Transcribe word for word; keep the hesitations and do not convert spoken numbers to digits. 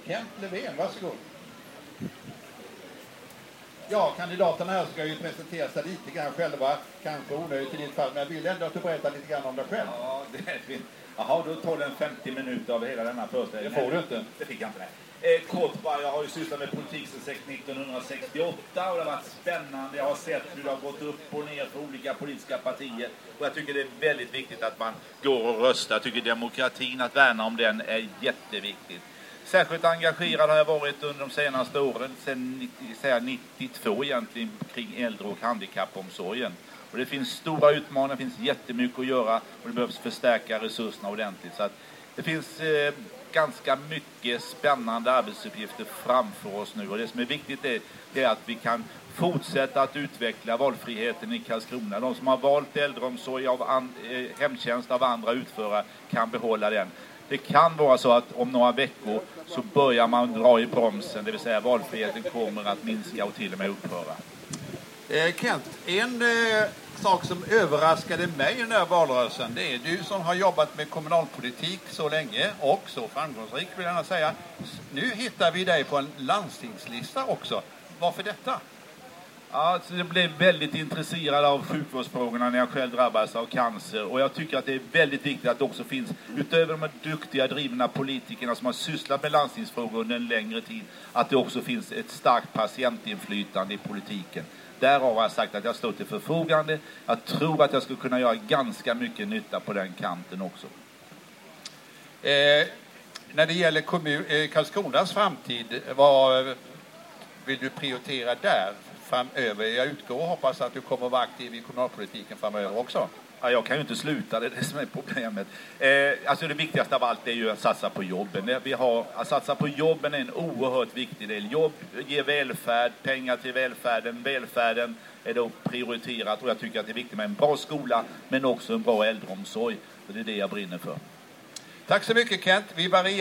Kent Levén, varsågod. Ja, kandidaterna här ska ju presentera sig lite grann själva. Kanske onödigt i ditt fall, men jag vill ändå att du berättar lite grann om dig själv. Ja, det är fint. Jaha, då tar den femtio minuter av hela denna föreställning. Det får du inte. Det fick jag inte. Eh, kort bara, jag har ju sysslat med politik sedan nittonhundrasextioåtta och det har varit spännande. Jag har sett hur det har gått upp och ner för olika politiska partier. Och jag tycker det är väldigt viktigt att man går och röstar. Jag tycker demokratin, att värna om den, är jätteviktigt. Särskilt engagerad har jag varit under de senaste åren, sedan nittiotvå egentligen, kring äldre- och handikappomsorgen. Och det finns stora utmaningar, det finns jättemycket att göra och det behövs förstärka resurserna ordentligt. Så att det finns eh, ganska mycket spännande arbetsuppgifter framför oss nu. Och det som är viktigt är, det är att vi kan fortsätta att utveckla valfriheten i Karlskrona. De som har valt äldreomsorg av an, eh, hemtjänst av andra utförare kan behålla den. Det kan vara så att om några veckor så börjar man dra i bromsen, det vill säga valfriheten kommer att minska och till och med upphöra. Eh, Kent, en eh, sak som överraskade mig i den här valrörelsen, det är du som har jobbat med kommunalpolitik så länge och så framgångsrik vill jag gärna säga. Nu hittar vi dig på en landstingslista också. Varför detta? Ja, så jag blev väldigt intresserad av sjukvårdsfrågorna när jag själv drabbades av cancer. Och jag tycker att det är väldigt viktigt att det också finns, utöver de här duktiga drivna politikerna som har sysslat med landstingsfrågor under en längre tid, att det också finns ett starkt patientinflytande i politiken. Därav har jag sagt att jag står till förfogande. Jag tror att jag skulle kunna göra ganska mycket nytta på den kanten också. Eh, när det gäller kommun, eh, Karlskronas framtid, vad vill du prioritera där framöver? Jag utgår och hoppas att du kommer att vara aktiv i kommunalpolitiken framöver också. Ja, jag kan ju inte sluta, det är det som är problemet. Eh, alltså det viktigaste av allt är ju att satsa på jobben. Vi har, att satsa på jobben är en oerhört viktig del. Jobb ger välfärd, pengar till välfärden. Välfärden är då prioriterat och jag tycker att det är viktigt med en bra skola men också en bra äldreomsorg. Och det är det jag brinner för. Tack så mycket Kent. Vi varierar